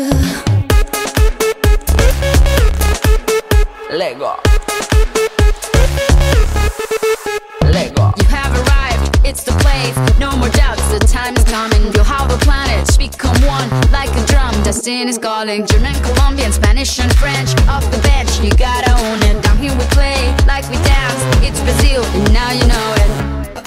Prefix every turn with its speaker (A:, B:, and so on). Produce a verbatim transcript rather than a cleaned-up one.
A: Lego. Lego.
B: You have arrived, it's the place. No more doubts, the time is coming. You'll have the planets become one like a drum. Destiny's calling. German, Colombian, Spanish and French. Off the bench, you gotta own it. Down here we play like we dance. It's Brazil, and now you know it.